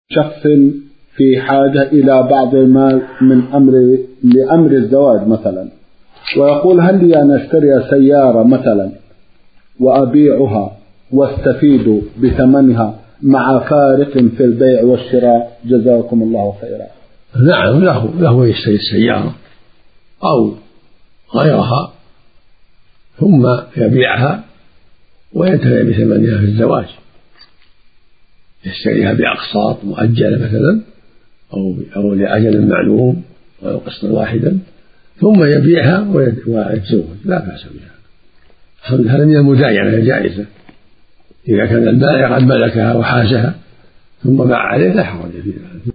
شخص في حاجة إلى بعض المال من لأمر الزواج مثلا، ويقول هل لي أن أشتري سيارة مثلا وأبيعها واستفيد بثمنها مع فارق في البيع والشراء؟ جزاكم الله خيرا. نعم، له يشتري السيارة أو غيرها ثم يبيعها وينتفع بثمنها في الزواج، يشتريها بأقساط مؤجلة مثلا أو لأجل معلوم أو قسطا واحدا ثم يبيعها ويتزوج، لا بأس بها. هذا من المداينة الجائزة، إذا كان البائع قد ملكها وحازها ثم باع عليه لا حرج في